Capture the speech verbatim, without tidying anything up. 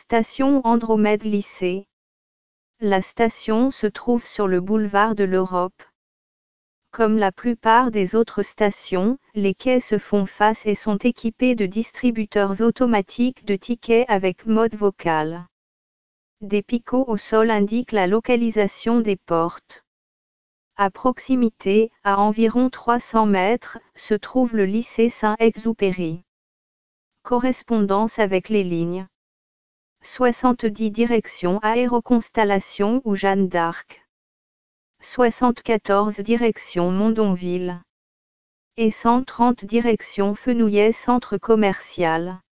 Station Andromède Lycée. La station se trouve sur le boulevard de l'Europe. Comme la plupart des autres stations, les quais se font face et sont équipés de distributeurs automatiques de tickets avec mode vocal. Des picots au sol indiquent la localisation des portes. À proximité, à environ trois cents mètres, se trouve le lycée Saint-Exupéry. Correspondance avec les lignes soixante-dix direction Aéroconstellation ou Jeanne d'Arc. soixante-quatorze direction Mondonville. Et cent trente direction Fenouillet Centre Commercial.